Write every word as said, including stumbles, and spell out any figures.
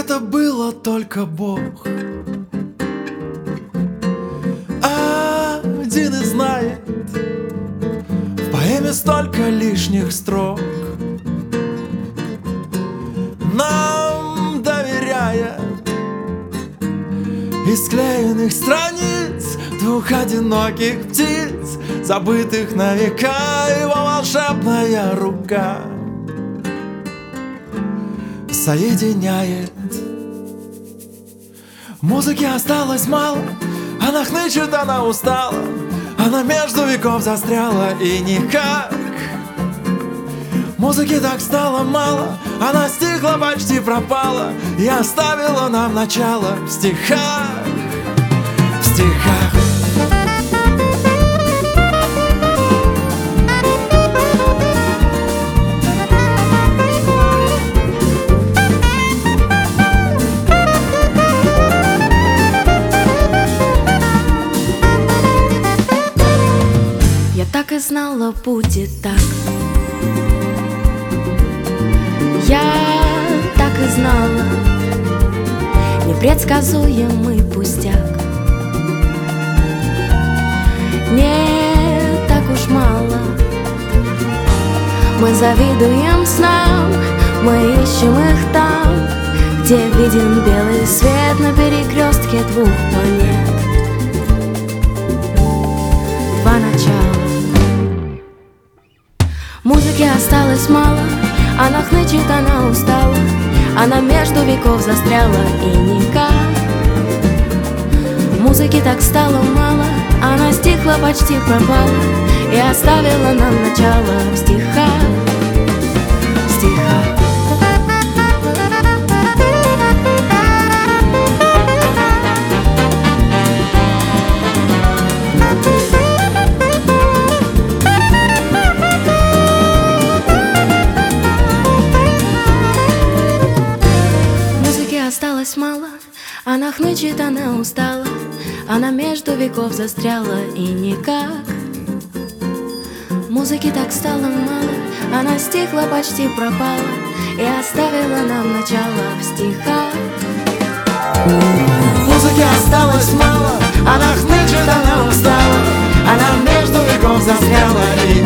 это было только Бог один и знает. В поэме столько лишних строк, нам доверяет из склеенных страниц двух одиноких птиц, забытых на века. Его волшебная рука соединяет. Музыки осталось мало, она хнычет, она устала, она между веков застряла и никак. Музыки так стало мало, она стихла, почти пропала и оставила нам начало в стихах, в стихах. Я так и знала, будет так. Я так и знала, непредсказуемый пустяк. Не так уж мало мы завидуем снам, мы ищем их там, где виден белый свет на перекрестке двух планет. Два начала. Музыки осталось мало, она хнычет, она устала, она между веков застряла и никак. Музыки так стало мало, она стихла, почти пропала и оставила нам начало в стихах, в стихах. Осталось мало, она хнычет, она устала, она между веков застряла и никак. Музыки так стало мало, она стихла, почти пропала и оставила нам начало в стихах. Музыки осталось мало, она хнычет, она устала, она между веков застряла и